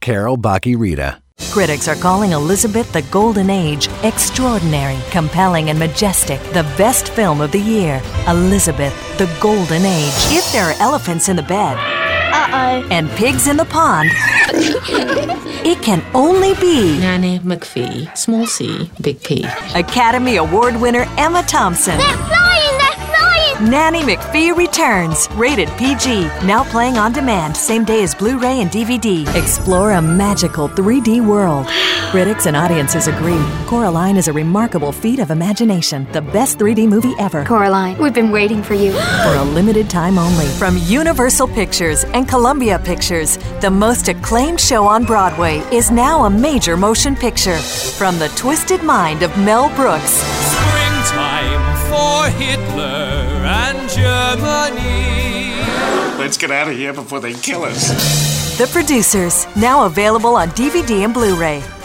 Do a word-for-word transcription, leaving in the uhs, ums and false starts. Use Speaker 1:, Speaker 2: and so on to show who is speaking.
Speaker 1: Carol Bach-y-Rita.
Speaker 2: Critics are calling Elizabeth the Golden Age extraordinary, compelling, and majestic. The best film of the year, Elizabeth the Golden Age. If there are elephants in the bed
Speaker 3: Uh-oh.
Speaker 2: and pigs in the pond, it can only be
Speaker 4: Nanny McPhee, small c, big P.
Speaker 2: Academy Award winner Emma Thompson.
Speaker 3: They're flying! They're flying!
Speaker 2: Nanny McPhee returns. Rated P G. Now playing on demand. Same day as Blu-ray and D V D. Explore a magical three D world. Critics and audiences agree. Coraline is a remarkable feat of imagination. The best three D movie ever.
Speaker 3: Coraline, we've been waiting for you.
Speaker 2: For a limited time only. From Universal Pictures and Columbia Pictures, the most acclaimed show on Broadway is now a major motion picture. From the twisted mind of Mel Brooks.
Speaker 5: Springtime for Hitler and Germany.
Speaker 6: Let's get out of here before they kill us.
Speaker 2: The Producers, now available on D V D and Blu-ray.